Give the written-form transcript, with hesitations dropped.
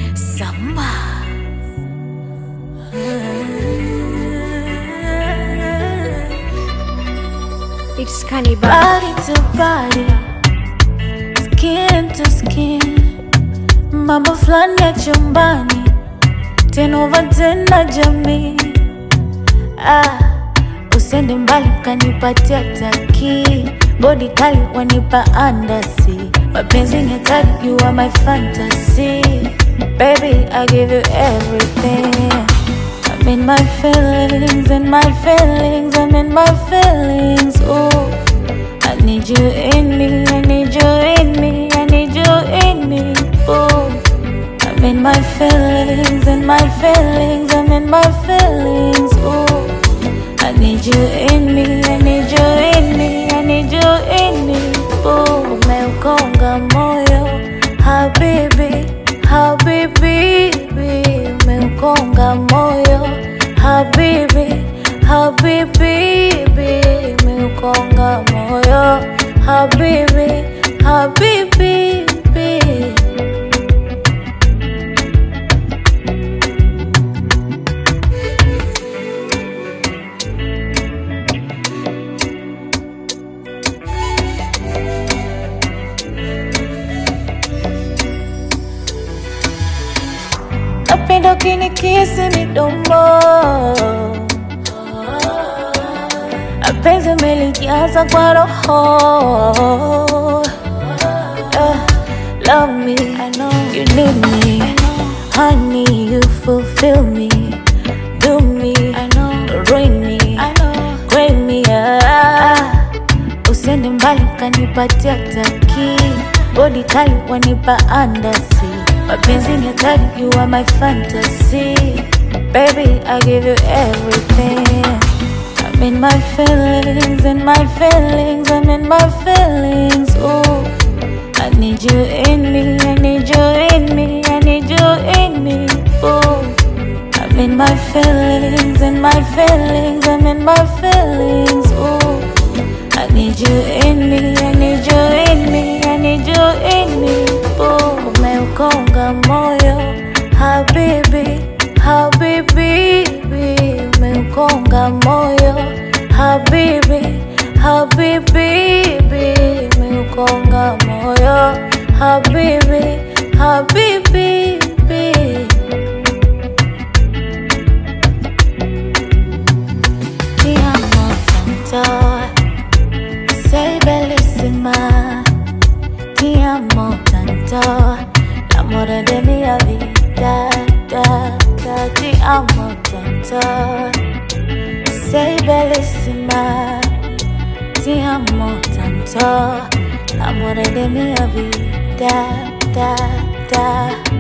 Samba. It's Cannibal. Body to body, skin to skin, mambo flani ya chumbani, 10 over 10 na jamii. Usende mbali kanipatia taki, body kali wanipa andasi, mapenzi ni hatari, you are my fantasy. Baby, I give you everything. I'm in my feelings, in my feelings, I'm in my feelings, ooh. I need you in me, I need you in me, I need you in me, ooh. I'm in my feelings, in my feelings, I'm in my feelings, ooh. I need you in me, I need you in me, I need you in me, ooh. Umeukonga moyo, habibi, habibi, umeukonga moyo, habibi, habibi, umeukonga moyo, habibi, habibi. Napenda ukinikisi midomo, mapenzi umelijaza kwa roho. Love me, I know you need me, honey, you fulfill me. Do me, I know, ruin me, I know, grade me, Usende mbali kanipatia taki, body kali wanipa andasi, mapenzi ni hatari, you are my fantasy. Baby, I give you everything. I'm in my feelings, in my feelings, I'm in my feelings, ooh. I need you in me, I need you in me, I need you in me, ooh. I'm in my feelings, in my feelings, I'm in my feelings, ooh. I need you in me, I need you in me, I need you in me, ooh. Umeukonga moyo, habibi, habibi, umeukonga moyo, habibi, habibi, umeukonga moyo, habibi, habibi. Ti amo tanto, sei bellissima. Ti amo tanto, l'amore della mia vita, ti amo tanto, sei bellissima. Ti amo tanto, l'amore della mia vita,